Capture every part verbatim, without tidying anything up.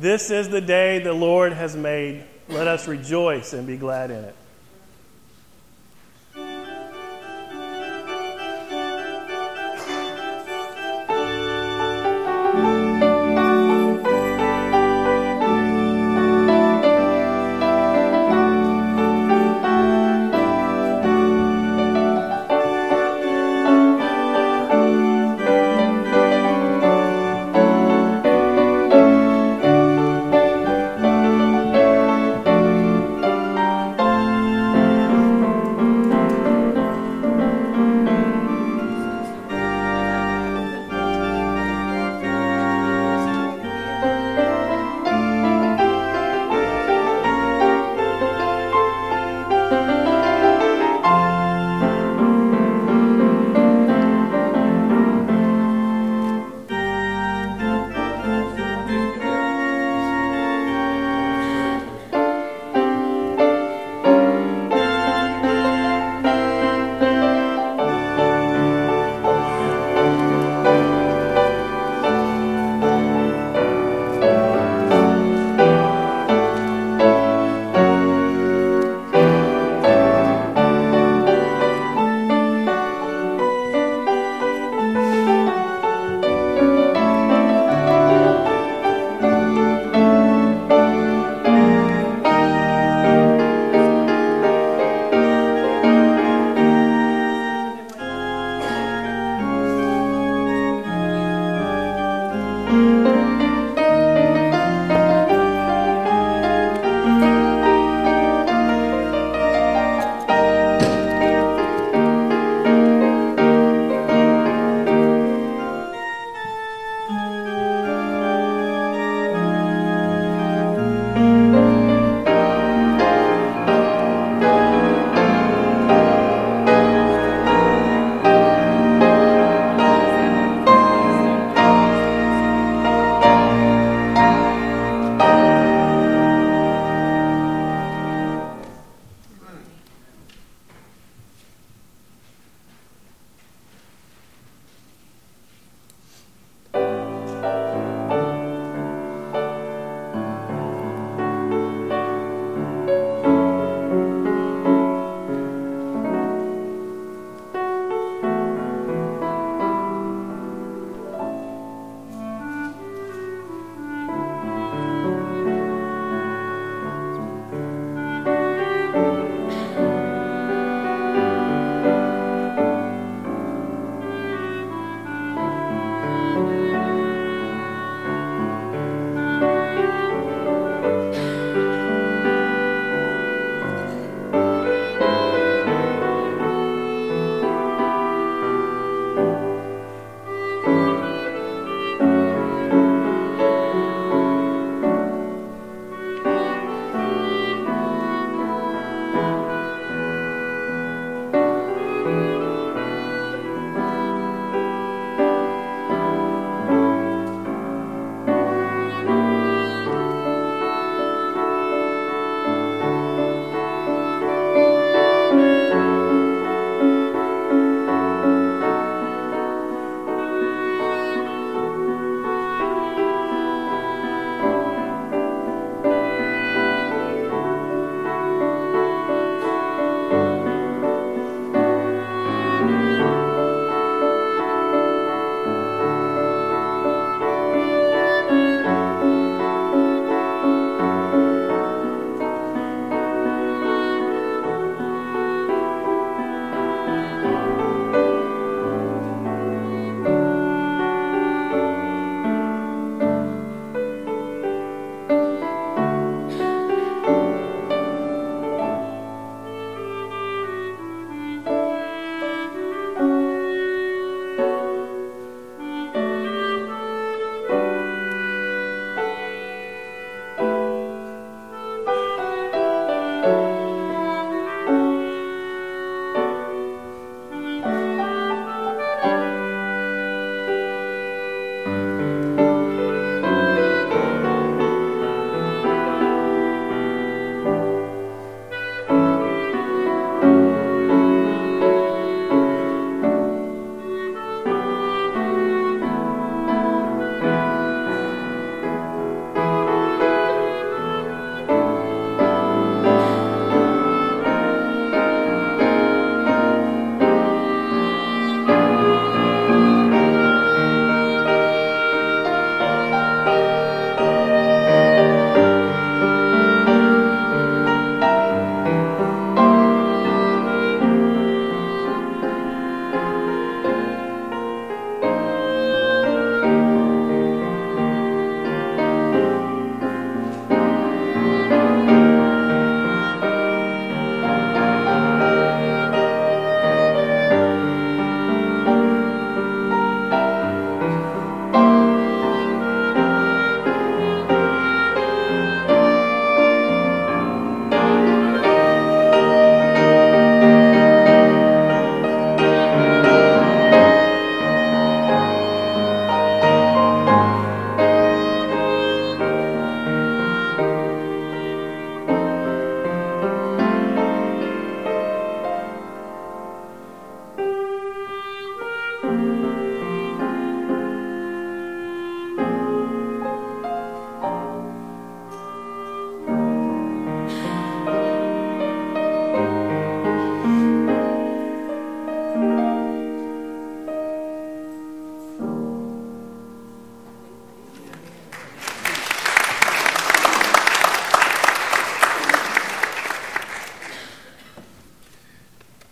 This is the day the Lord has made. Let us rejoice and be glad in it.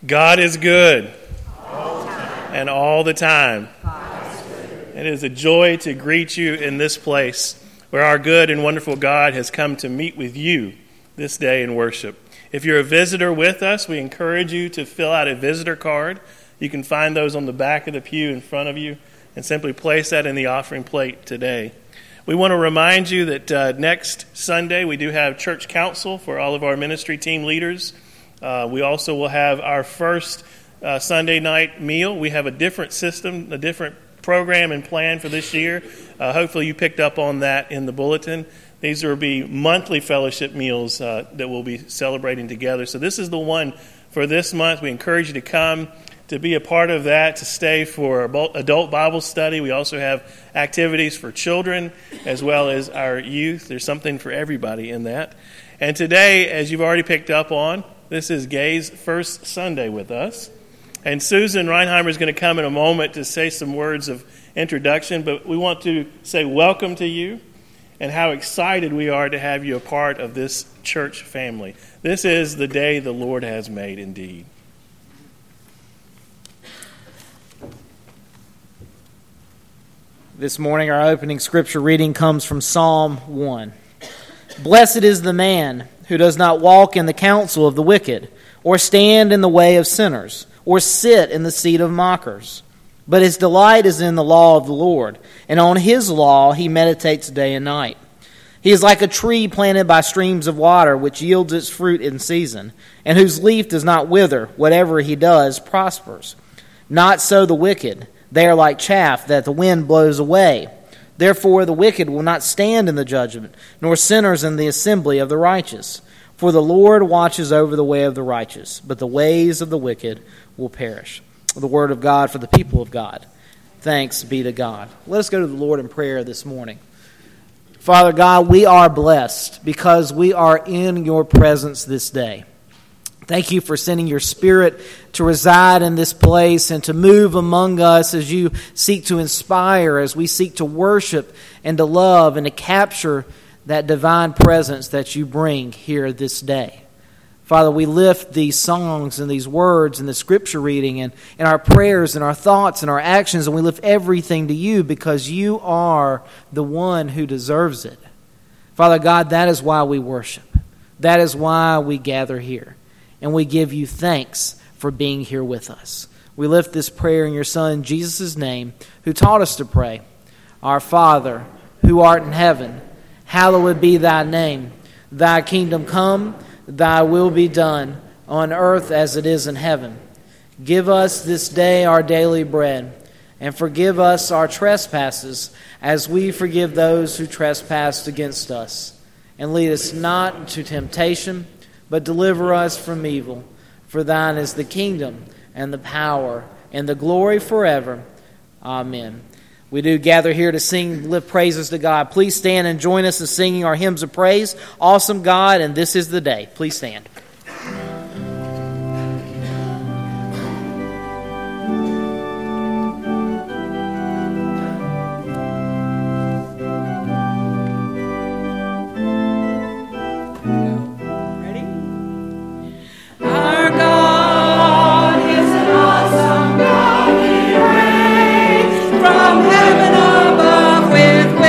God is good. All and all the time. It is a joy to greet you in this place where our good and wonderful God has come to meet with you this day in worship. If you're a visitor with us, we encourage you to fill out a visitor card. You can find those on the back of the pew in front of you and simply place that in the offering plate today. We want to remind you that uh, next Sunday we do have church council for all of our ministry team leaders. Uh, we also will have our first uh, Sunday night meal. We have a different system, a different program and plan for this year. Uh, hopefully you picked up on that in the bulletin. These will be monthly fellowship meals uh, that we'll be celebrating together. So this is the one for this month. We encourage you to come, to be a part of that, to stay for adult Bible study. We also have activities for children as well as our youth. There's something for everybody in that. And today, as you've already picked up on, this is Gay's first Sunday with us. And Susan Reinheimer is going to come in a moment to say some words of introduction, but we want to say welcome to you and how excited we are to have you a part of this church family. This is the day the Lord has made indeed. This morning our opening scripture reading comes from Psalm one. Blessed is the man who does not walk in the counsel of the wicked, or stand in the way of sinners, or sit in the seat of mockers. But his delight is in the law of the Lord, and on his law he meditates day and night. He is like a tree planted by streams of water, which yields its fruit in season, and whose leaf does not wither. Whatever he does prospers. Not so the wicked. They are like chaff that the wind blows away. Therefore the wicked will not stand in the judgment, nor sinners in the assembly of the righteous. For the Lord watches over the way of the righteous, but the ways of the wicked will perish. The word of God for the people of God. Thanks be to God. Let us go to the Lord in prayer this morning. Father God, we are blessed because we are in your presence this day. Thank you for sending your Spirit to reside in this place and to move among us as you seek to inspire, as we seek to worship and to love and to capture that divine presence that you bring here this day. Father, we lift these songs and these words and the scripture reading and, and our prayers and our thoughts and our actions, and we lift everything to you because you are the one who deserves it. Father God, that is why we worship. That is why we gather here. And we give you thanks for being here with us. We lift this prayer in your Son, Jesus' name, who taught us to pray. Our Father, who art in heaven, hallowed be thy name. Thy kingdom come, thy will be done, on earth as it is in heaven. Give us this day our daily bread, and forgive us our trespasses, as we forgive those who trespass against us. And lead us not into temptation, but deliver us from evil. For thine is the kingdom, and the power, and the glory forever. Amen. We do gather here to sing, lift praises to God. Please stand and join us in singing our hymns of praise. Awesome God, and this is the day. Please stand.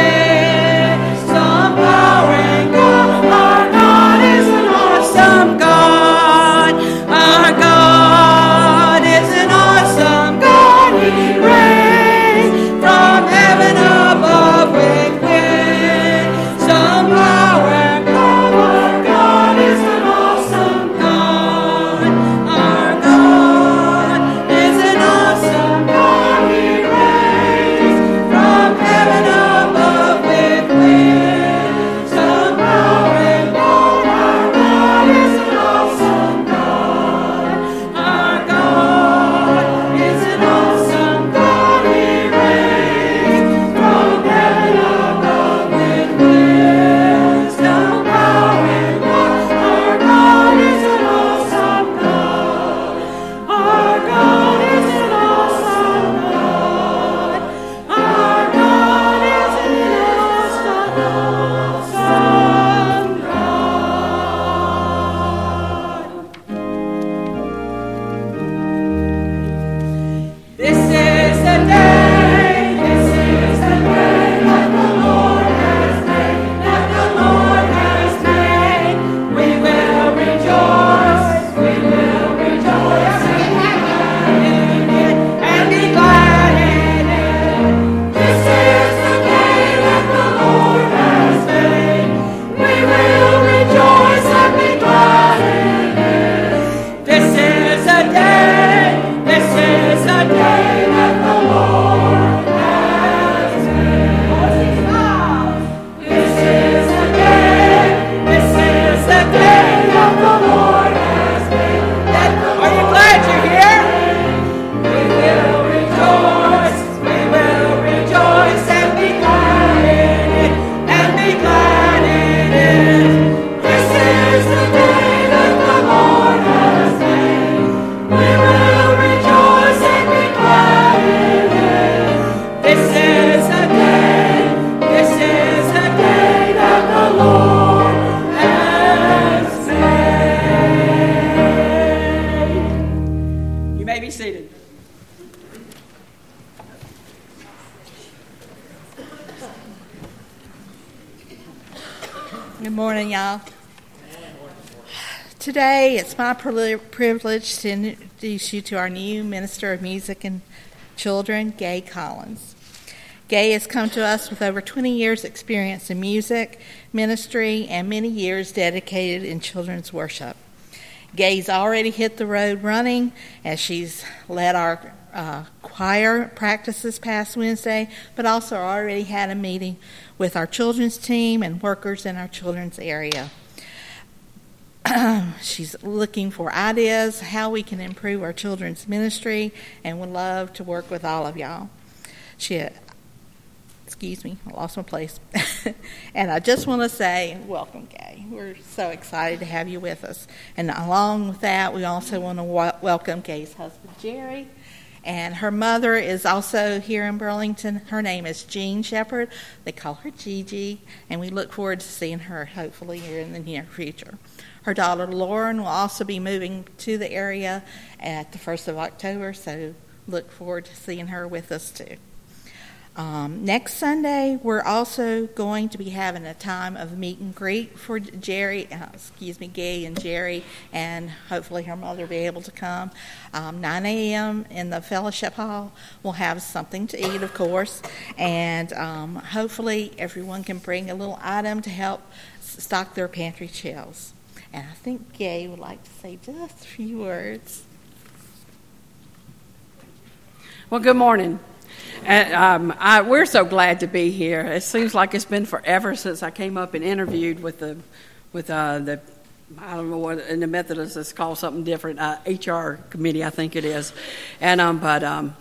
Some Good morning, y'all. Today, it's my privilege to introduce you to our new Minister of Music and Children, Gay Collins. Gay has come to us with over twenty years' experience in music, ministry, and many years dedicated in children's worship. Gay's already hit the road running as she's led our uh, choir practice this past Wednesday, but also already had a meeting with our children's team and workers in our children's area. She's looking for ideas how we can improve our children's ministry and would love to work with all of y'all. She, excuse me, I lost my place. And I just want to say, welcome, Gay. We're so excited to have you with us. And along with that, we also want to w- welcome Gay's husband, Jerry. And her mother is also here in Burlington. Her name is Jean Shepherd. They call her Gigi, and we look forward to seeing her hopefully here in the near future. Her daughter Lauren will also be moving to the area at the first of October, so look forward to seeing her with us too. Um, next Sunday, we're also going to be having a time of meet and greet for Jerry, uh, excuse me, Gay and Jerry, and hopefully her mother will be able to come. Um, nine a.m. in the fellowship hall. We'll have something to eat, of course, and um, hopefully everyone can bring a little item to help stock their pantry shelves. And I think Gay would like to say just a few words. Well, good morning. And, um, I, we're so glad to be here. It seems like it's been forever since I came up and interviewed with the, with uh, the, I don't know what in the Methodist it's called something different, uh, H R committee, I think it is. And um, but um,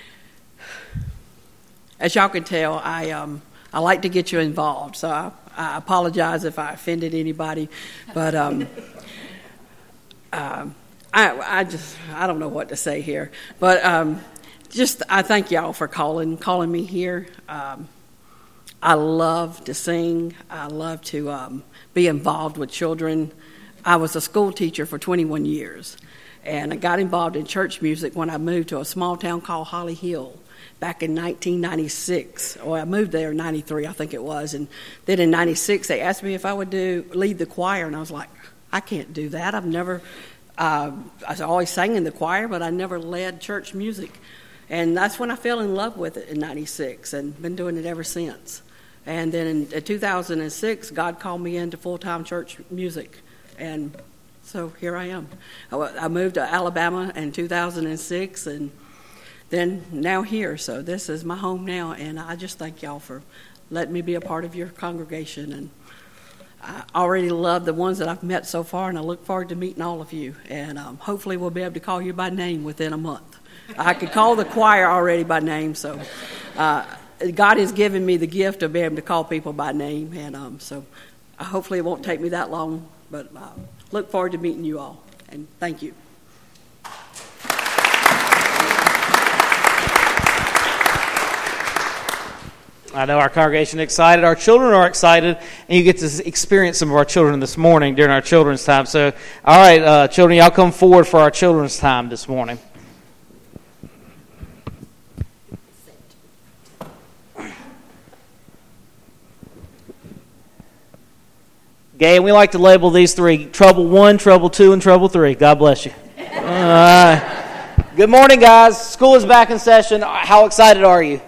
as y'all can tell, I um, I like to get you involved. So I, I apologize if I offended anybody, but um, uh, I I just I don't know what to say here, but. Um, Just, I thank y'all for calling, calling me here. Um, I love to sing. I love to um, be involved with children. I was a school teacher for twenty-one years, and I got involved in church music when I moved to a small town called Holly Hill back in nineteen ninety-six. Or I moved there in ninety-three, I think it was, and then in ninety-six they asked me if I would do lead the choir, and I was like, I can't do that. I've never, uh, I always sang in the choir, but I never led church music. And that's when I fell in love with it in ninety-six and been doing it ever since. And then in two thousand six, God called me into full-time church music. And so here I am. I moved to Alabama in two thousand six and then now here. So this is my home now. And I just thank y'all for letting me be a part of your congregation. And I already love the ones that I've met so far, and I look forward to meeting all of you. And um, hopefully we'll be able to call you by name within a month. I could call the choir already by name, so uh, God has given me the gift of being able to call people by name, and um, so uh, hopefully it won't take me that long, but uh, look forward to meeting you all, and thank you. I know our congregation is excited. Our children are excited, and you get to experience some of our children this morning during our children's time. So, all right, uh, children, y'all come forward for our children's time this morning. Okay, and we like to label these three, trouble one, trouble two, and trouble three. God bless you. Uh, good morning, guys. School is back in session. How excited are you?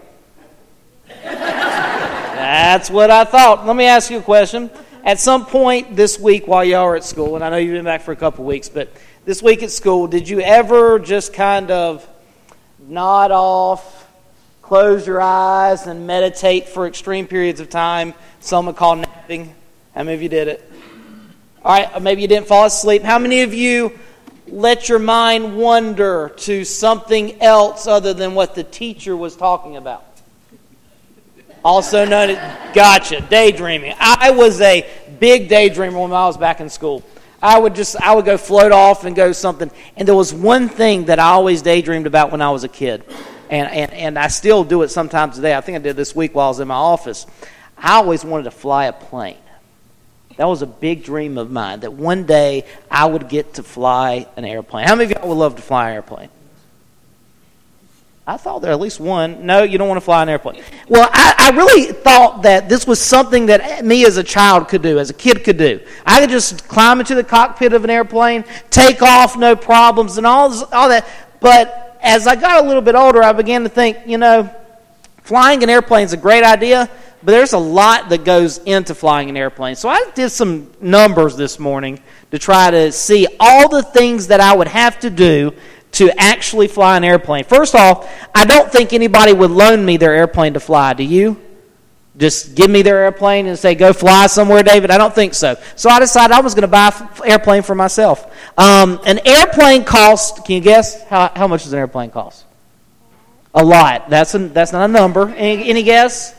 That's what I thought. Let me ask you a question. At some point this week while y'all are at school, and I know you've been back for a couple weeks, but this week at school, did you ever just kind of nod off, close your eyes, and meditate for extreme periods of time? Some would call napping. How many of you did it? All right, maybe you didn't fall asleep. How many of you let your mind wander to something else other than what the teacher was talking about? Also known as, gotcha, daydreaming. I was a big daydreamer when I was back in school. I would just, I would go float off and go something. And there was one thing that I always daydreamed about when I was a kid. And, and, and I still do it sometimes today. I think I did this week while I was in my office. I always wanted to fly a plane. That was a big dream of mine, that one day I would get to fly an airplane. How many of y'all would love to fly an airplane? I thought there at least one. No, you don't want to fly an airplane. Well, I, I really thought that this was something that me as a child could do, as a kid could do. I could just climb into the cockpit of an airplane, take off, no problems, and all, all that. But as I got a little bit older, I began to think, you know, flying an airplane is a great idea, but there's a lot that goes into flying an airplane. So I did some numbers this morning to try to see all the things that I would have to do to actually fly an airplane. First off, I don't think anybody would loan me their airplane to fly. Do you? Just give me their airplane and say, go fly somewhere, David? I don't think so. So I decided I was going to buy an airplane for myself. Um, an airplane costs, can you guess how, how much does an airplane cost? A lot. That's, a, that's not a number. Any, any guess?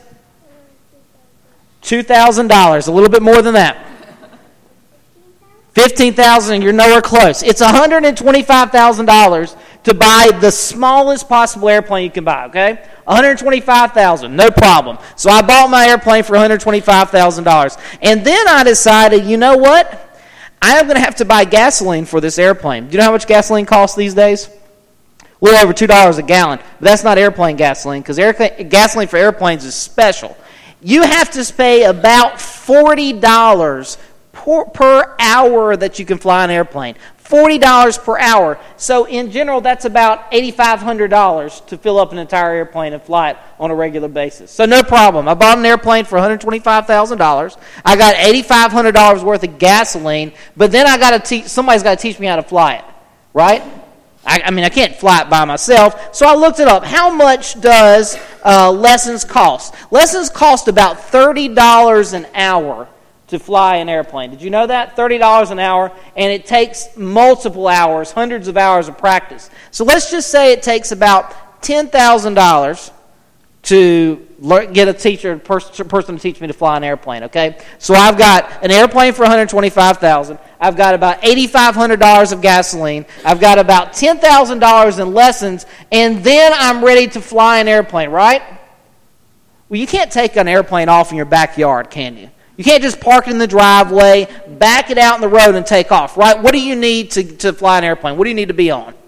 two thousand dollars, a little bit more than that. fifteen thousand dollars, and you're nowhere close. It's one hundred twenty-five thousand dollars to buy the smallest possible airplane you can buy, okay? one hundred twenty-five thousand dollars, no problem. So I bought my airplane for one hundred twenty-five thousand dollars. And then I decided, you know what? I am going to have to buy gasoline for this airplane. Do you know how much gasoline costs these days? A little over two dollars a gallon. But that's not airplane gasoline, because air, gasoline for airplanes is special. You have to pay about forty dollars per, per hour that you can fly an airplane. forty dollars per hour. So in general, that's about eight thousand five hundred dollars to fill up an entire airplane and fly it on a regular basis. So no problem. I bought an airplane for one hundred twenty-five thousand dollars. I got eight thousand five hundred dollars worth of gasoline, but then I got to teach. Somebody's got to teach me how to fly it, right? I, I mean, I can't fly it by myself. So I looked it up. How much does uh, lessons cost? Lessons cost about thirty dollars an hour to fly an airplane. Did you know that? thirty dollars an hour, and it takes multiple hours, hundreds of hours of practice. So let's just say it takes about ten thousand dollars to get a teacher, a person to teach me to fly an airplane, okay? So I've got an airplane for one hundred twenty-five thousand dollars. I've got about eight thousand five hundred dollars of gasoline. I've got about ten thousand dollars in lessons, and then I'm ready to fly an airplane, right? Well, you can't take an airplane off in your backyard, can you? You can't just park it in the driveway, back it out in the road, and take off, right? What do you need to, to fly an airplane? What do you need to be on?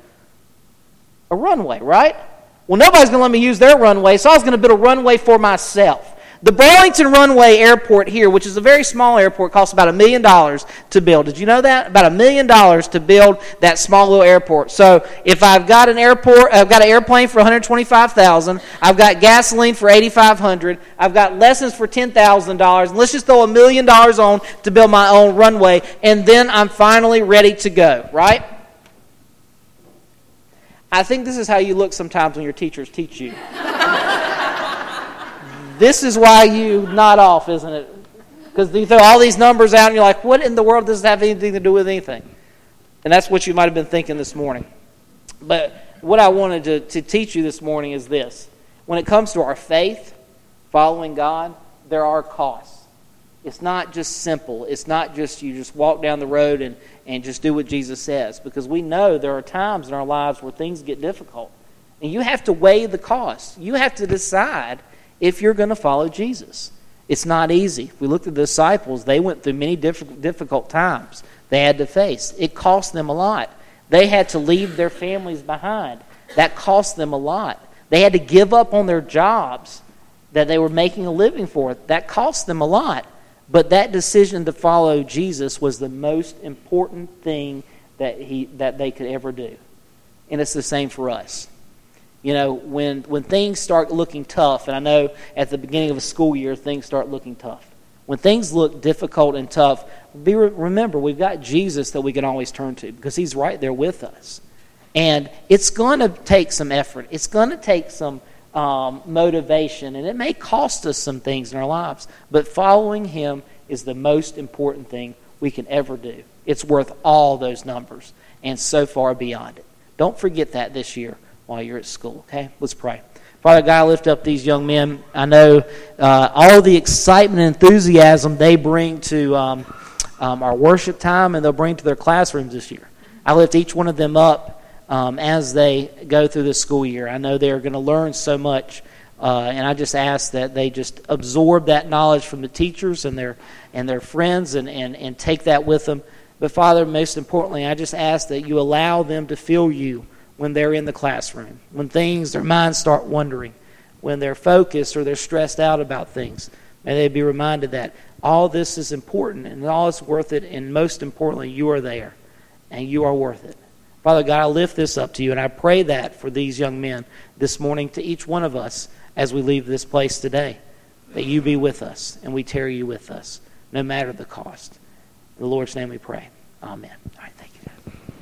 A runway, right? Well, nobody's going to let me use their runway, so I was going to build a runway for myself. The Burlington Runway Airport here, which is a very small airport, costs about a million dollars to build. Did you know that? About a million dollars to build that small little airport. So if I've got an airport, I've got an airplane for one hundred twenty-five thousand dollars, I've got gasoline for eight thousand five hundred dollars, I've got lessons for ten thousand dollars, and let's just throw a million dollars on to build my own runway, and then I'm finally ready to go, right? I think this is how you look sometimes when your teachers teach you. This is why you nod off, isn't it? Because you throw all these numbers out and you're like, what in the world does this have anything to do with anything? And that's what you might have been thinking this morning. But what I wanted to, to teach you this morning is this. When it comes to our faith, following God, there are costs. It's not just simple. It's not just you just walk down the road and, and just do what Jesus says. Because we know there are times in our lives where things get difficult. And you have to weigh the costs. You have to decide if you're going to follow Jesus. It's not easy. If we look at the disciples, they went through many difficult times they had to face. It cost them a lot. They had to leave their families behind. That cost them a lot. They had to give up on their jobs that they were making a living for. That cost them a lot. But that decision to follow Jesus was the most important thing that he that they could ever do. And it's the same for us. You know, when when things start looking tough, and I know at the beginning of a school year, things start looking tough. When things look difficult and tough, be remember, we've got Jesus that we can always turn to because he's right there with us. And it's going to take some effort. It's going to take some um, motivation, and it may cost us some things in our lives. But following him is the most important thing we can ever do. It's worth all those numbers and so far beyond it. Don't forget that this year while you're at school, okay? Let's pray. Father God, I lift up these young men. I know uh, all the excitement and enthusiasm they bring to um, um, our worship time and they'll bring to their classrooms this year. I lift each one of them up um, as they go through this school year. I know they're going to learn so much, uh, and I just ask that they just absorb that knowledge from the teachers and their and their friends and, and, and take that with them. But Father, most importantly, I just ask that you allow them to feel you when they're in the classroom, when things, their minds start wandering, when they're focused or they're stressed out about things. May they be reminded that all this is important and all is worth it, and most importantly, you are there and you are worth it. Father God, I lift this up to you, and I pray that for these young men this morning, to each one of us as we leave this place today, that you be with us and we tarry you with us, no matter the cost. In the Lord's name we pray. Amen. All right, thank you, Dad.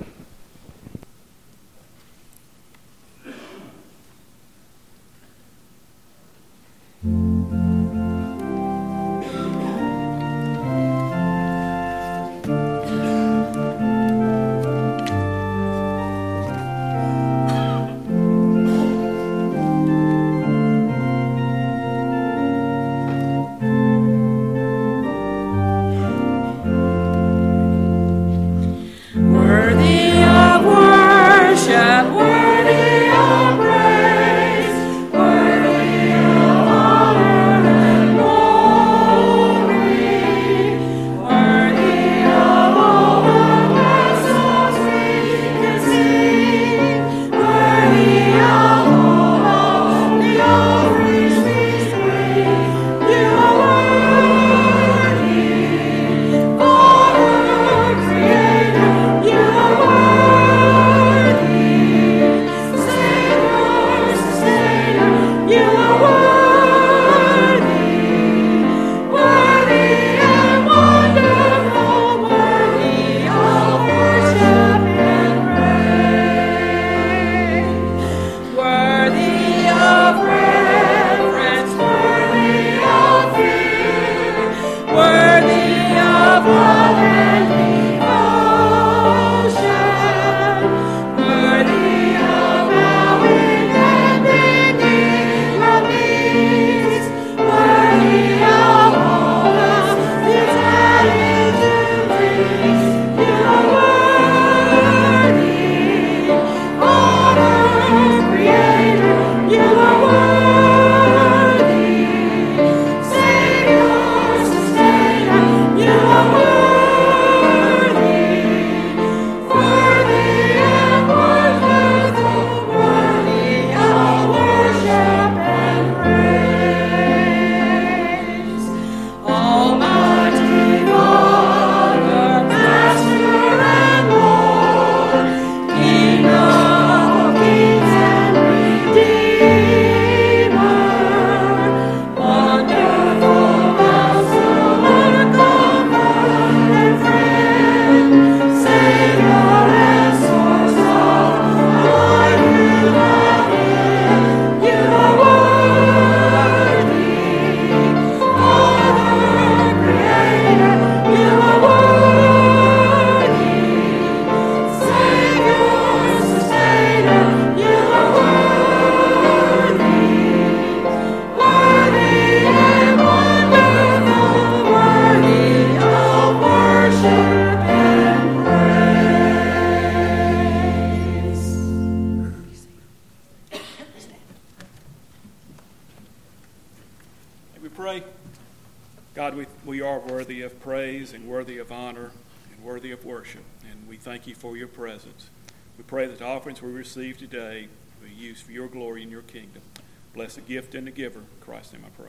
Thank you for your presence. We pray that the offerings we receive today will be used for your glory and your kingdom. Bless the gift and the giver. In Christ's name I pray.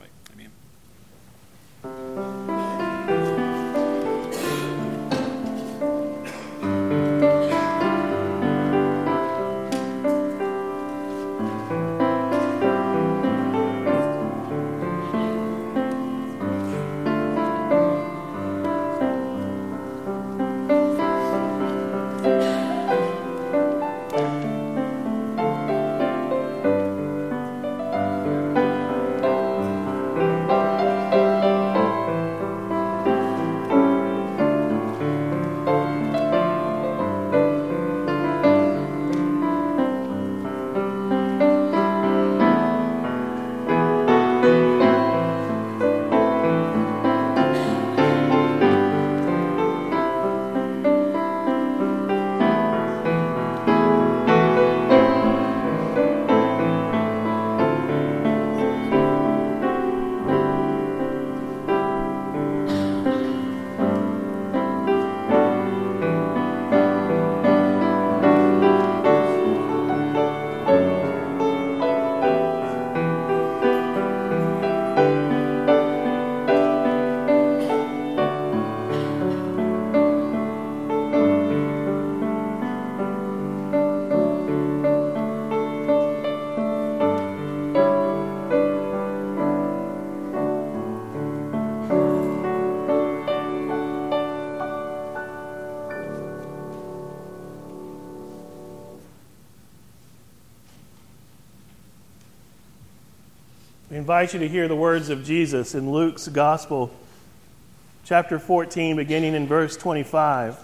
Amen. We invite you to hear the words of Jesus in Luke's Gospel, chapter fourteen, beginning in verse twenty-five.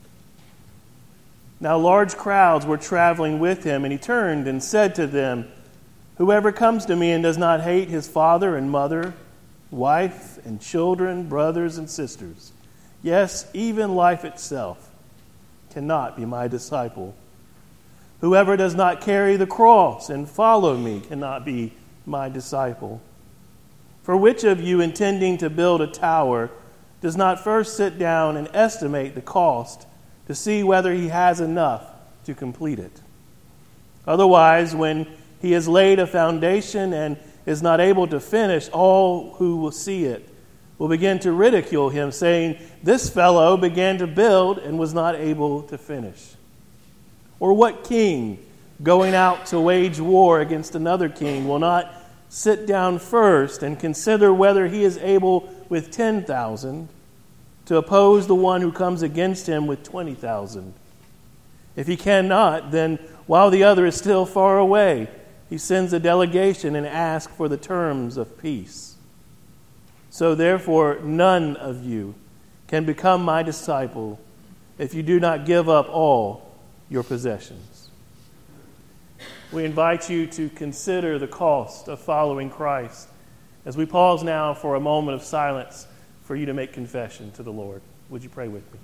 Now large crowds were traveling with him, and he turned and said to them, "Whoever comes to me and does not hate his father and mother, wife and children, brothers and sisters, yes, even life itself, cannot be my disciple. Whoever does not carry the cross and follow me cannot be my disciple. For which of you, intending to build a tower, does not first sit down and estimate the cost to see whether he has enough to complete it? Otherwise, when he has laid a foundation and is not able to finish, all who will see it will begin to ridicule him, saying, 'This fellow began to build and was not able to finish.' Or what king, going out to wage war against another king, will not sit down first and consider whether he is able with ten thousand to oppose the one who comes against him with twenty thousand? If he cannot, then while the other is still far away, he sends a delegation and asks for the terms of peace. So therefore, none of you can become my disciple if you do not give up all your possessions." We invite you to consider the cost of following Christ as we pause now for a moment of silence for you to make confession to the Lord. Would you pray with me?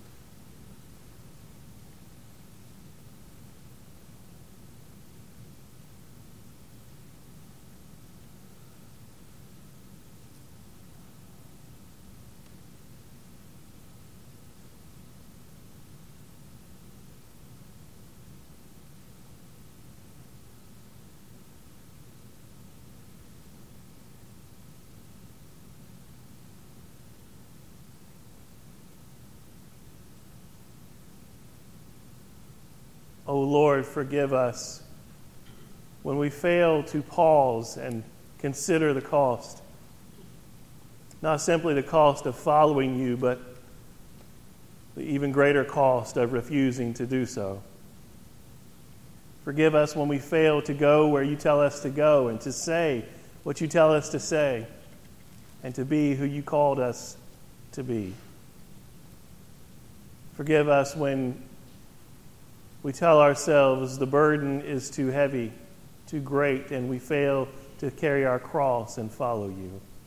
O Lord, forgive us when we fail to pause and consider the cost. Not simply the cost of following you, but the even greater cost of refusing to do so. Forgive us when we fail to go where you tell us to go and to say what you tell us to say and to be who you called us to be. Forgive us when we tell ourselves the burden is too heavy, too great, and we fail to carry our cross and follow you.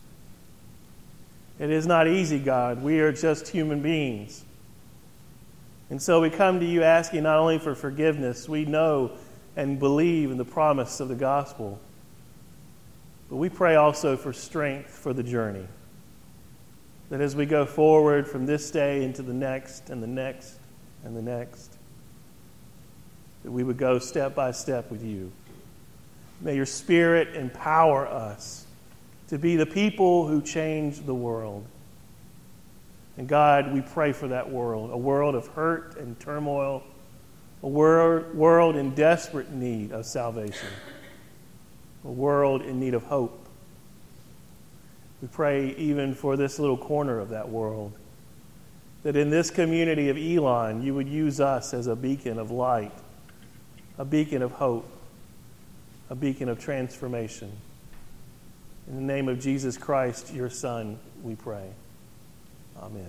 It is not easy, God. We are just human beings. And so we come to you asking not only for forgiveness, we know and believe in the promise of the gospel, but we pray also for strength for the journey. That as we go forward from this day into the next and the next and the next, that we would go step by step with you. May your Spirit empower us to be the people who change the world. And God, we pray for that world, a world of hurt and turmoil, a wor- world in desperate need of salvation, a world in need of hope. We pray even for this little corner of that world, that in this community of Elon, you would use us as a beacon of light, a beacon of hope, a beacon of transformation. In the name of Jesus Christ, your Son, we pray. Amen.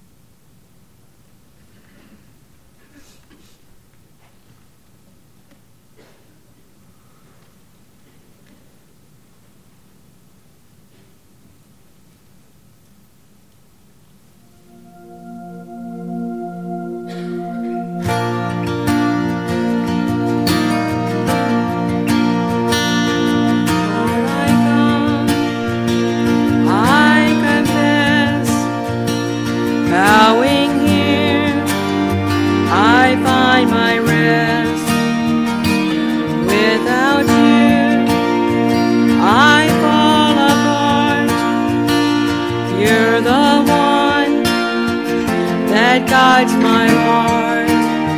guides my heart.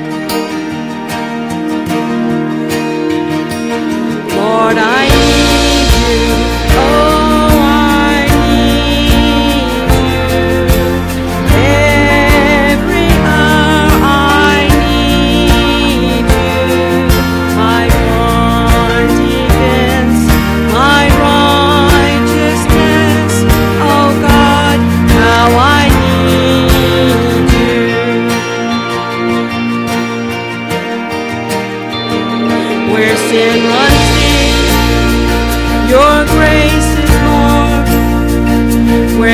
Lord, I need you. Oh, I need you. Every hour I need you. My confidence, my right.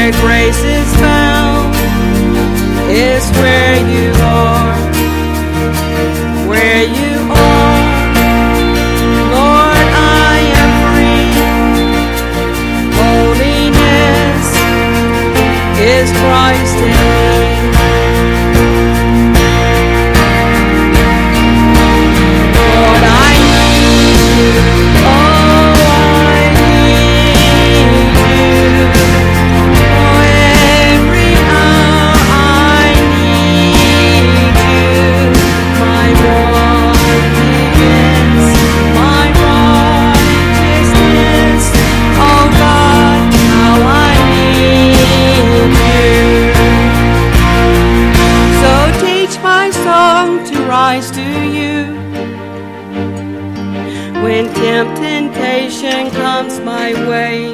where grace is found is where you are, where you are. Lord, I am free. Holiness is Christ in me. Lord, I need you. Oh, I need you. Oh, every hour I need you. My one defense, my righteousness. Oh God, how I need you. So teach my song to rise to you. When temptation comes my way,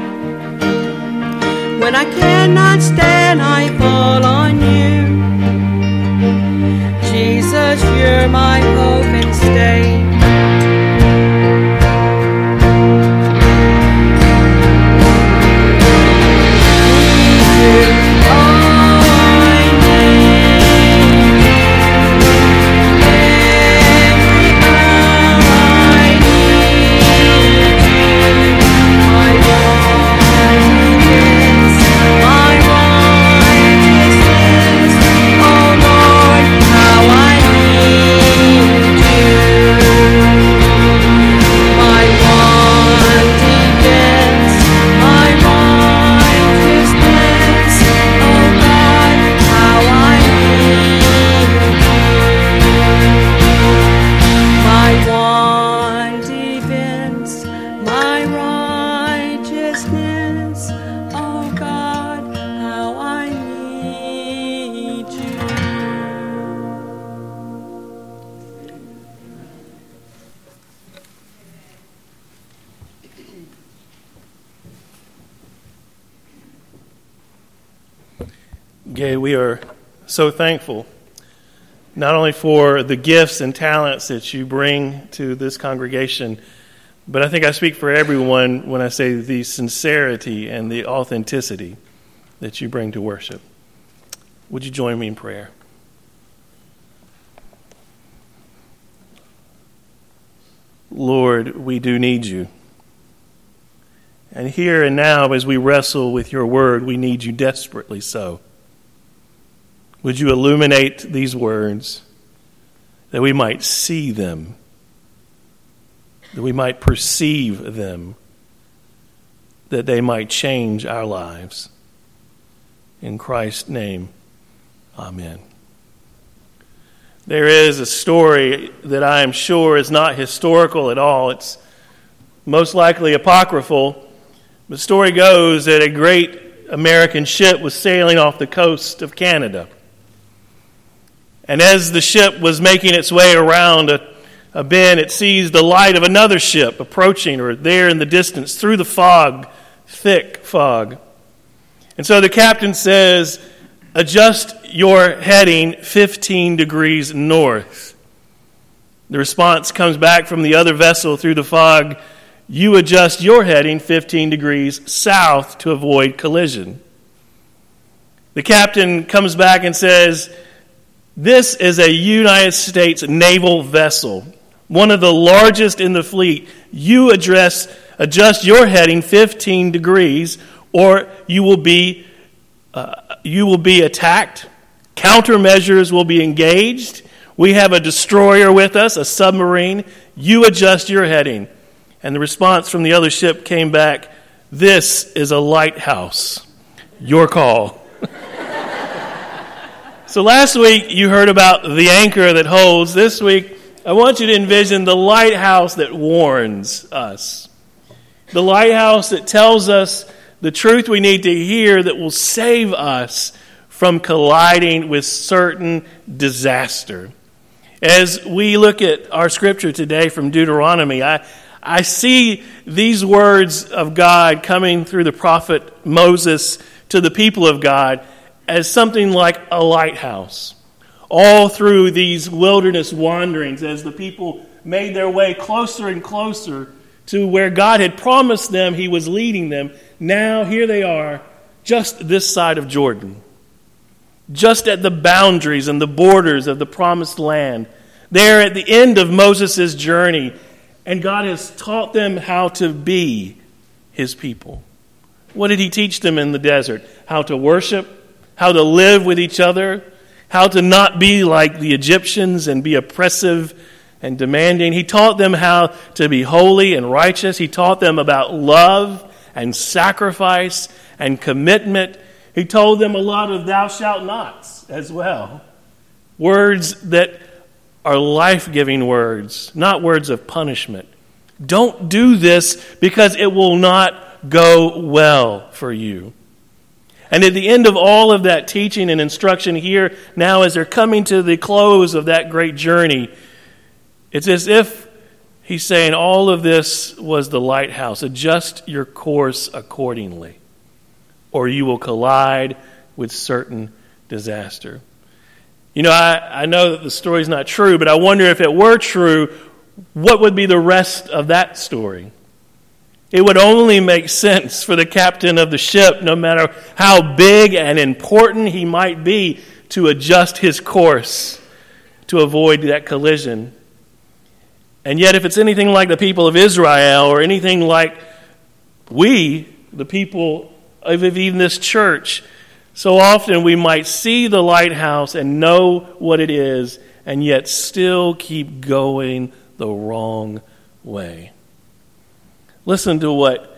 when I cannot stand, I fall on you. Jesus, you're my hope and stay. Gay, we are so thankful, not only for the gifts and talents that you bring to this congregation, but I think I speak for everyone when I say the sincerity and the authenticity that you bring to worship. Would you join me in prayer? Lord, we do need you. And here and now, as we wrestle with your word, we need you desperately so. Would you illuminate these words that we might see them, that we might perceive them, that they might change our lives. In Christ's name, amen. There is a story that I am sure is not historical at all. It's most likely apocryphal. The story goes that a great American ship was sailing off the coast of Canada. And as the ship was making its way around a, a bend, it sees the light of another ship approaching, or there in the distance, through the fog, thick fog. And so the captain says, adjust your heading fifteen degrees north. The response comes back from the other vessel through the fog, you adjust your heading fifteen degrees south to avoid collision. The captain comes back and says, this is a United States naval vessel, one of the largest in the fleet. You address, adjust your heading fifteen degrees, or you will be uh, you will be attacked. Countermeasures will be engaged. We have a destroyer with us, a submarine. You adjust your heading. And the response from the other ship came back, this is a lighthouse. Your call. So last week you heard about the anchor that holds. This week I want you to envision the lighthouse that warns us. The lighthouse that tells us the truth we need to hear that will save us from colliding with certain disaster. As we look at our scripture today from Deuteronomy, I, I see these words of God coming through the prophet Moses to the people of God as something like a lighthouse. All through these wilderness wanderings, as the people made their way closer and closer to where God had promised them He was leading them, now here they are just this side of Jordan, just at the boundaries and the borders of the promised land. They're at the end of Moses' journey, and God has taught them how to be his people. What did he teach them in the desert? How to worship, how to live with each other, how to not be like the Egyptians and be oppressive and demanding. He taught them how to be holy and righteous. He taught them about love and sacrifice and commitment. He told them a lot of thou shalt nots as well. Words that are life-giving words, not words of punishment. Don't do this because it will not go well for you. And at the end of all of that teaching and instruction here, now as they're coming to the close of that great journey, it's as if he's saying all of this was the lighthouse. Adjust your course accordingly, or you will collide with certain disaster. You know, I, I know that the story's not true, but I wonder if it were true, what would be the rest of that story? It would only make sense for the captain of the ship, no matter how big and important he might be, to adjust his course to avoid that collision. And yet, if it's anything like the people of Israel or anything like we, the people of even this church, so often we might see the lighthouse and know what it is, and yet still keep going the wrong way. Listen to what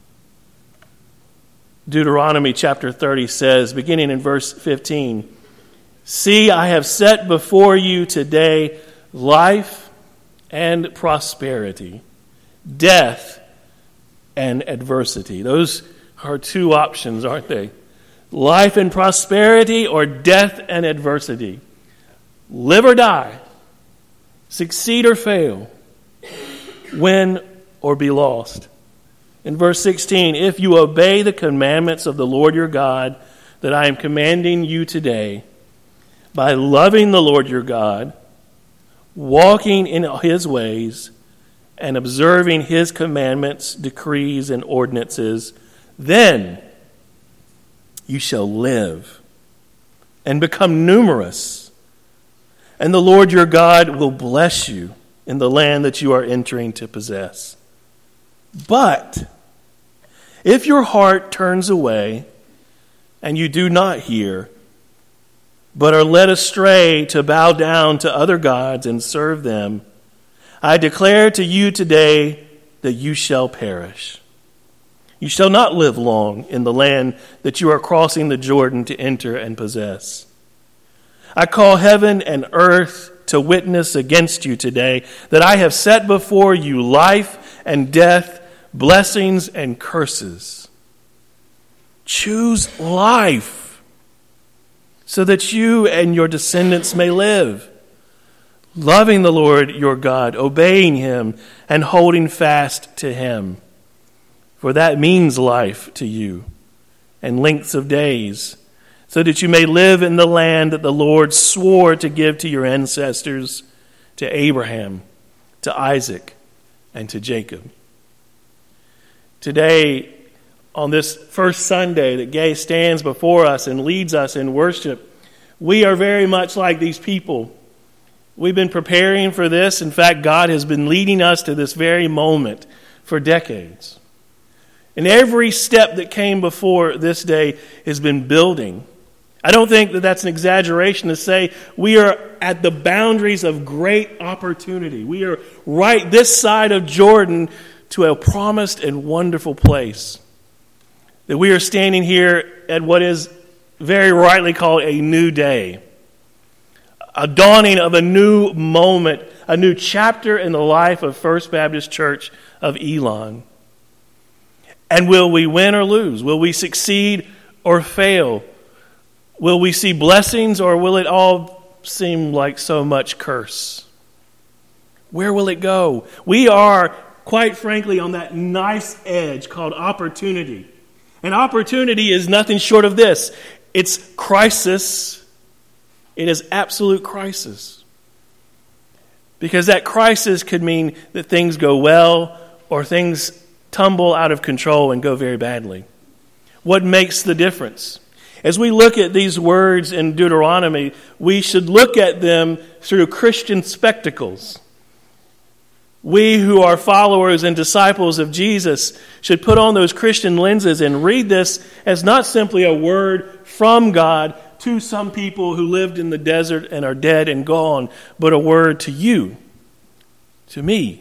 Deuteronomy chapter thirty says, beginning in verse fifteen. See, I have set before you today life and prosperity, death and adversity. Those are two options, aren't they? Life and prosperity, or death and adversity. Live or die. Succeed or fail. Win or be lost. In verse sixteen, if you obey the commandments of the Lord your God that I am commanding you today, by loving the Lord your God, walking in his ways, and observing his commandments, decrees, and ordinances, then you shall live and become numerous, and the Lord your God will bless you in the land that you are entering to possess. But if your heart turns away and you do not hear, but are led astray to bow down to other gods and serve them, I declare to you today that you shall perish. You shall not live long in the land that you are crossing the Jordan to enter and possess. I call heaven and earth to witness against you today that I have set before you life and death, blessings and curses. Choose life so that you and your descendants may live, loving the Lord your God, obeying him, and holding fast to him. For that means life to you and lengths of days, so that you may live in the land that the Lord swore to give to your ancestors, to Abraham, to Isaac, and to Jacob. Today, on this first Sunday that Gay stands before us and leads us in worship, we are very much like these people. We've been preparing for this. In fact, God has been leading us to this very moment for decades. And every step that came before this day has been building. I don't think that that's an exaggeration to say we are at the boundaries of great opportunity. We are right this side of Jordan to a promised and wonderful place. That we are standing here at what is very rightly called a new day. A dawning of a new moment, a new chapter in the life of First Baptist Church of Elon. And will we win or lose? Will we succeed or fail? Will we see blessings, or will it all seem like so much curse? Where will it go? We are, quite frankly, on that nice edge called opportunity. And opportunity is nothing short of this. It's crisis. It is absolute crisis. Because that crisis could mean that things go well or things tumble out of control and go very badly. What makes the difference? As we look at these words in Deuteronomy, we should look at them through Christian spectacles. We who are followers and disciples of Jesus should put on those Christian lenses and read this as not simply a word from God to some people who lived in the desert and are dead and gone, but a word to you, to me,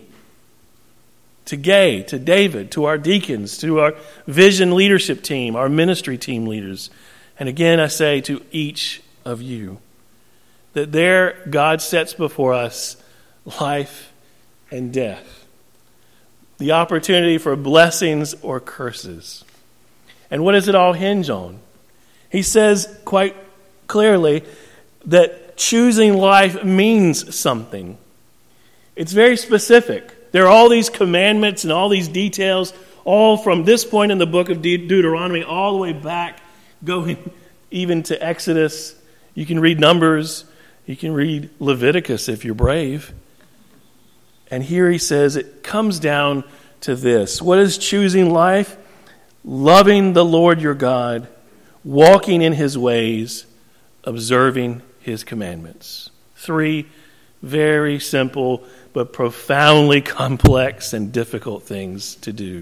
to Gay, to David, to our deacons, to our vision leadership team, our ministry team leaders. And again, I say to each of you, that there God sets before us life and death, the opportunity for blessings or curses. And what does it all hinge on? He says quite clearly that choosing life means something. It's very specific. There are all these commandments and all these details, all from this point in the book of De- Deuteronomy, all the way back, going even to Exodus. You can read Numbers. You can read Leviticus if you're brave. And here he says it comes down to this. What is choosing life? Loving the Lord your God, walking in his ways, observing his commandments. Three very simple but profoundly complex and difficult things to do.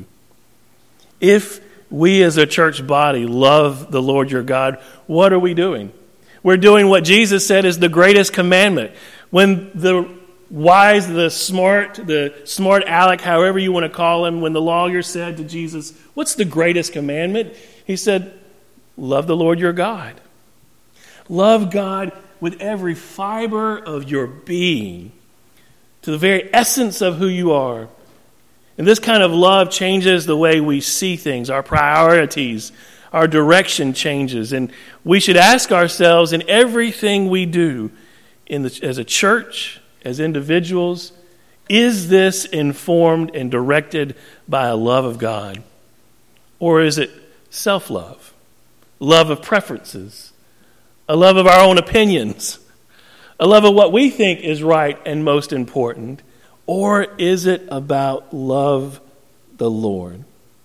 If we as a church body love the Lord your God, what are we doing? We're doing what Jesus said is the greatest commandment. When the wise, the smart, the smart aleck, however you want to call him, when the lawyer said to Jesus, what's the greatest commandment? He said, love the Lord your God. Love God with every fiber of your being, to the very essence of who you are. And this kind of love changes the way we see things, our priorities, our direction changes. And we should ask ourselves in everything we do in the, as a church, as individuals, is this informed and directed by a love of God? Or is it self-love, love of preferences, a love of our own opinions, a love of what we think is right and most important? Or is it about love the Lord?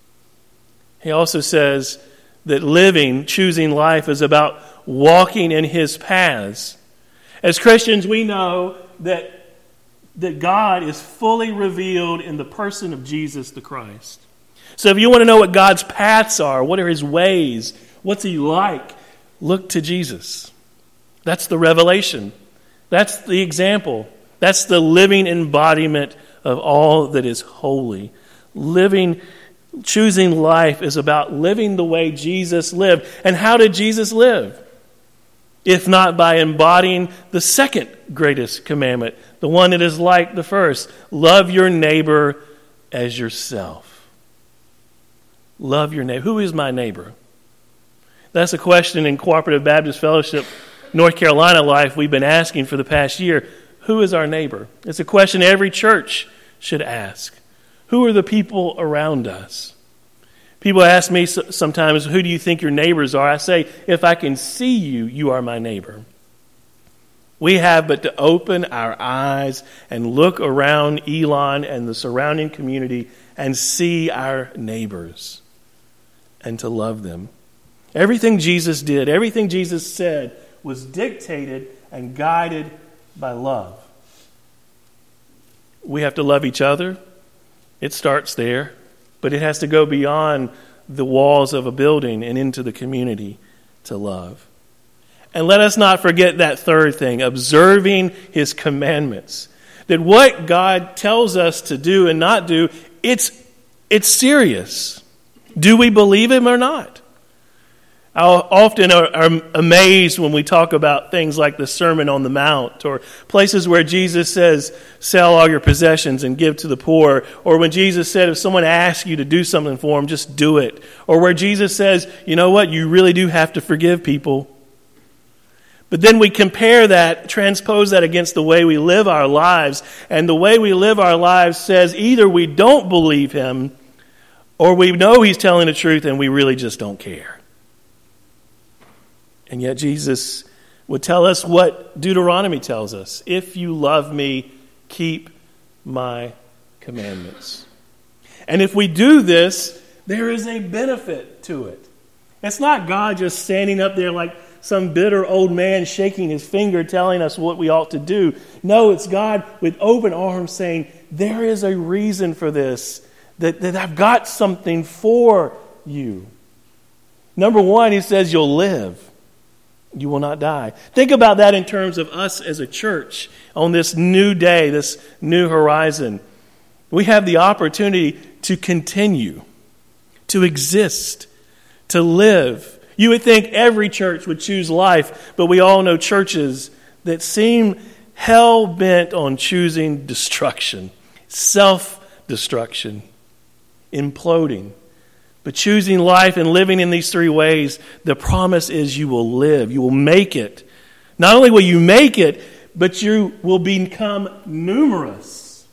He also says that living, choosing life, is about walking in his paths. As Christians, we know that, that God is fully revealed in the person of Jesus the Christ. So if you want to know what God's paths are, what are his ways, what's he like, look to Jesus. That's the revelation. That's the example. That's the living embodiment of all that is holy. Living, choosing life is about living the way Jesus lived. And how did Jesus live? If not by embodying the second greatest commandment, the one that is like the first. Love your neighbor as yourself. Love your neighbor. Who is my neighbor? That's a question in Cooperative Baptist Fellowship, North Carolina Life, we've been asking for the past year. Who is our neighbor? It's a question every church should ask. Who are the people around us? People ask me sometimes, who do you think your neighbors are? I say, if I can see you, you are my neighbor. We have but to open our eyes and look around Elon and the surrounding community and see our neighbors and to love them. Everything Jesus did, everything Jesus said was dictated and guided by love. We have to love each other. It starts there, but it has to go beyond the walls of a building and into the community to love. And let us not forget that third thing, observing his commandments. That what God tells us to do and not do, it's, it's serious. Do we believe him or not? I often are, are amazed when we talk about things like the Sermon on the Mount, or places where Jesus says, sell all your possessions and give to the poor, or when Jesus said, if someone asks you to do something for them, just do it, or where Jesus says, you know what, you really do have to forgive people. But then we compare that, transpose that against the way we live our lives, and the way we live our lives says either we don't believe him, or we know he's telling the truth and we really just don't care. And yet Jesus would tell us what Deuteronomy tells us. If you love me, keep my commandments. And if we do this, there is a benefit to it. It's not God just standing up there like some bitter old man shaking his finger telling us what we ought to do. No, it's God with open arms saying, there is a reason for this, that, that I've got something for you. Number one, he says you'll live. You will not die. Think about that in terms of us as a church on this new day, this new horizon. We have the opportunity to continue, to exist, to live. You would think every church would choose life, but we all know churches that seem hell-bent on choosing destruction, self-destruction, imploding. But choosing life and living in these three ways, the promise is you will live. You will make it. Not only will you make it, but you will become numerous.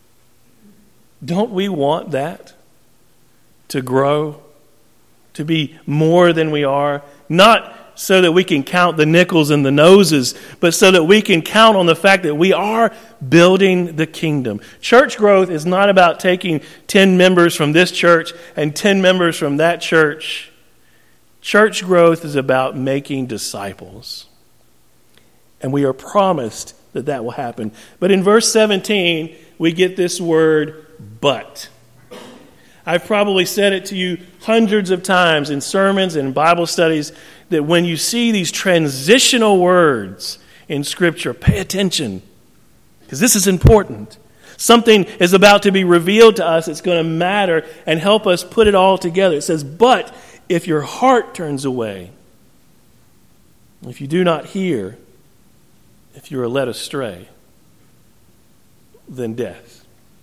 Don't we want that? To grow? To be more than we are? Not so that we can count the nickels and the noses, but so that we can count on the fact that we are building the kingdom. Church growth is not about taking ten members from this church and ten members from that church. Church growth is about making disciples. And we are promised that that will happen. But in verse seventeen, we get this word, but. I've probably said it to you hundreds of times in sermons and Bible studies that when you see these transitional words in Scripture, pay attention, because this is important. Something is about to be revealed to us. It's going to matter and help us put it all together. It says, but if your heart turns away, if you do not hear, if you are led astray, then death.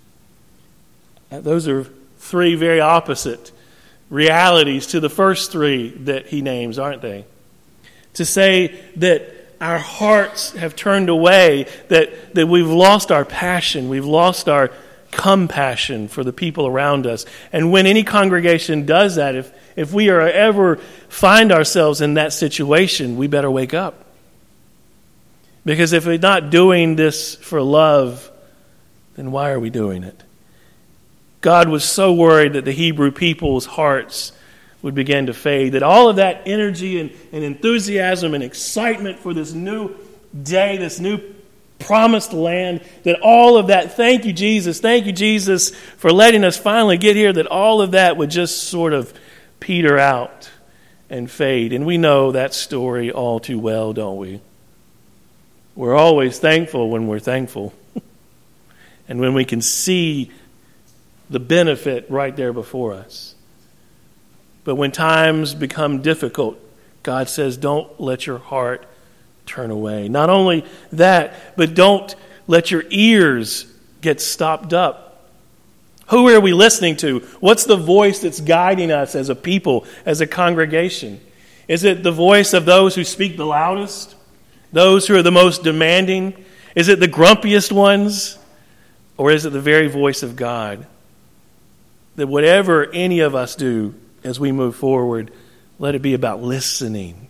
Those are three very opposite realities to the first three that he names, aren't they? To say that our hearts have turned away, that, that we've lost our passion, we've lost our compassion for the people around us. And when any congregation does that, if, if we are ever find ourselves in that situation, we better wake up. Because if we're not doing this for love, then why are we doing it? God was so worried that the Hebrew people's hearts would begin to fade, that all of that energy and, and enthusiasm and excitement for this new day, this new promised land, that all of that, thank you, Jesus, thank you, Jesus, for letting us finally get here, that all of that would just sort of peter out and fade. And we know that story all too well, don't we? We're always thankful when we're thankful. And when we can see the benefit right there before us. But when times become difficult, God says, don't let your heart turn away. Not only that, but don't let your ears get stopped up. Who are we listening to? What's the voice that's guiding us as a people, as a congregation? Is it the voice of those who speak the loudest? Those who are the most demanding? Is it the grumpiest ones? Or is it the very voice of God? That whatever any of us do as we move forward, let it be about listening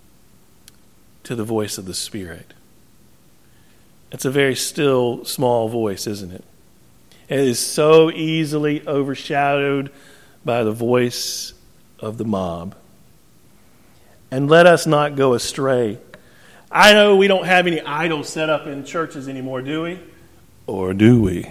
to the voice of the Spirit. It's a very still, small voice, isn't it? It is so easily overshadowed by the voice of the mob. And let us not go astray. I know we don't have any idols set up in churches anymore, do we? Or do we?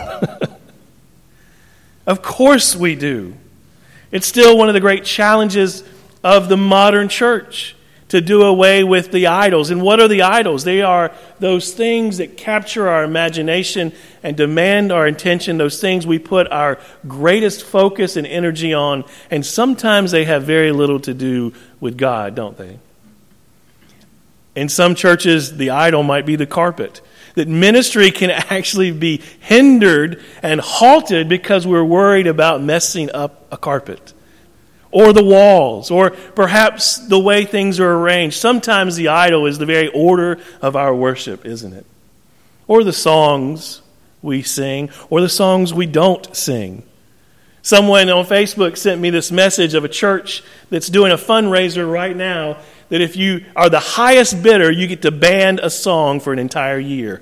Of course we do. It's still one of the great challenges of the modern church to do away with the idols. And what are the idols? They are those things that capture our imagination and demand our attention, those things we put our greatest focus and energy on, and sometimes they have very little to do with God, don't they? In some churches, the idol might be the carpet. That ministry can actually be hindered and halted because we're worried about messing up a carpet. Or the walls, or perhaps the way things are arranged. Sometimes the idol is the very order of our worship, isn't it? Or the songs we sing, or the songs we don't sing. Someone on Facebook sent me this message of a church that's doing a fundraiser right now, that if you are the highest bidder, you get to band a song for an entire year.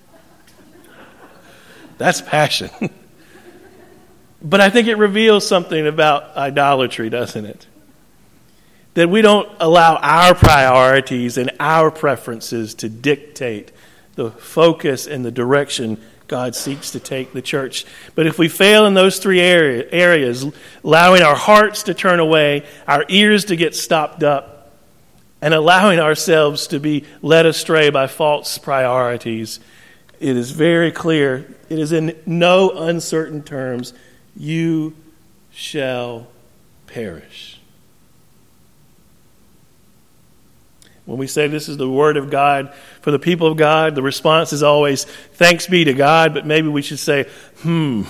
That's passion. But I think it reveals something about idolatry, doesn't it? That we don't allow our priorities and our preferences to dictate the focus and the direction God seeks to take the church. But if we fail in those three area, areas, allowing our hearts to turn away, our ears to get stopped up, and allowing ourselves to be led astray by false priorities, it is very clear, it is in no uncertain terms, you shall perish. When we say this is the word of God for the people of God, the response is always, thanks be to God, but maybe we should say, hmm.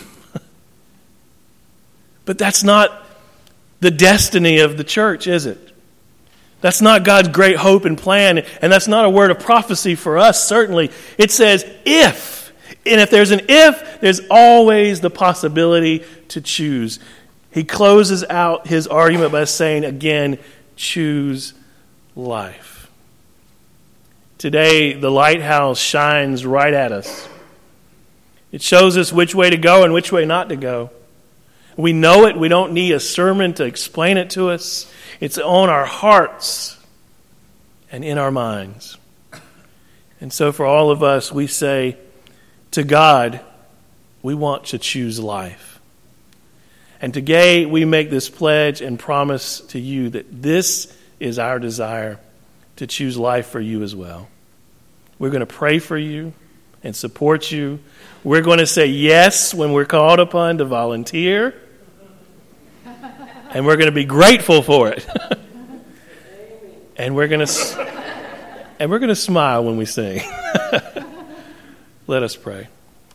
But that's not the destiny of the church, is it? That's not God's great hope and plan, and that's not a word of prophecy for us, certainly. It says, if. And if there's an if, there's always the possibility to choose. He closes out his argument by saying, again, choose life. Today, the lighthouse shines right at us. It shows us which way to go and which way not to go. We know it. We don't need a sermon to explain it to us. It's on our hearts and in our minds. And so for all of us, we say, to God, we want to choose life. And today, we make this pledge and promise to you that this is our desire, to choose life for you as well. We're going to pray for you and support you. We're going to say yes when we're called upon to volunteer. And we're going to be grateful for it. and we're going to and we're going to smile when we sing. Let us pray.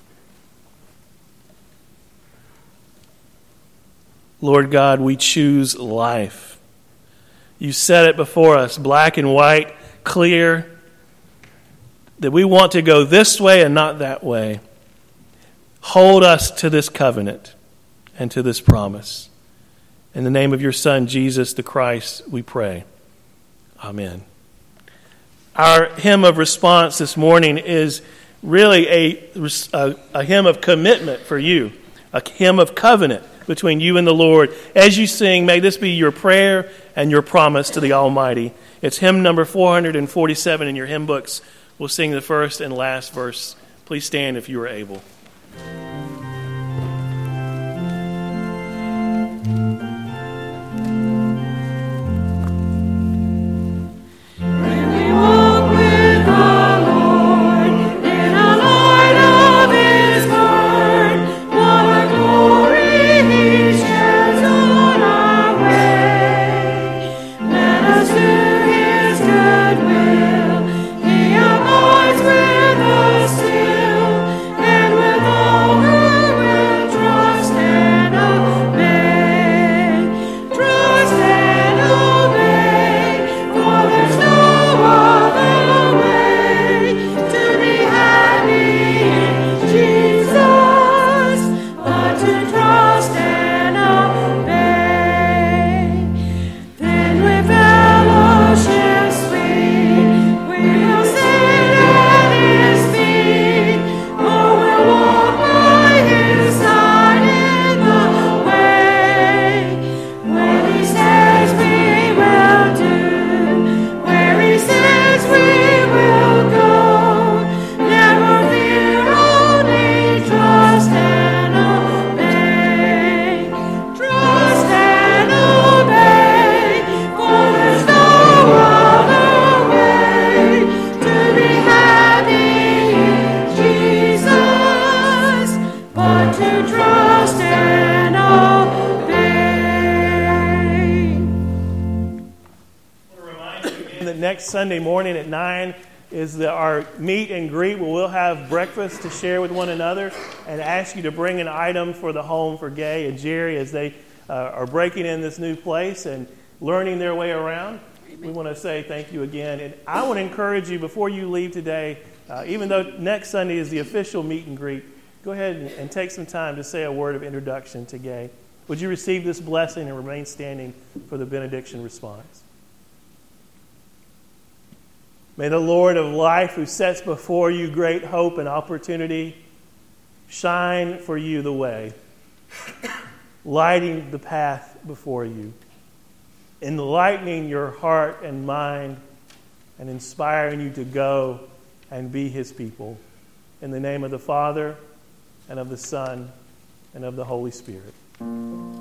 Lord God, we choose life. You set it before us, black and white, clear, that we want to go this way and not that way. Hold us to this covenant and to this promise. In the name of your Son, Jesus the Christ, we pray. Amen. Our hymn of response this morning is really a, a, a hymn of commitment for you, a hymn of covenant between you and the Lord. As you sing, may this be your prayer and your promise to the Almighty. It's hymn number four hundred forty-seven in your hymn books. We'll sing the first and last verse. Please stand if you are able. Sunday morning at nine is the, our meet and greet where we'll have breakfast to share with one another and ask you to bring an item for the home for Gay and Jerry as they uh, are breaking in this new place and learning their way around. Amen. We want to say thank you again. And I want to encourage you before you leave today, uh, even though next Sunday is the official meet and greet, go ahead and, and take some time to say a word of introduction to Gay. Would you receive this blessing and remain standing for the benediction response? May the Lord of life, who sets before you great hope and opportunity, shine for you the way, lighting the path before you. enlightening your heart and mind and inspiring you to go and be his people. In the name of the Father, and of the Son, and of the Holy Spirit.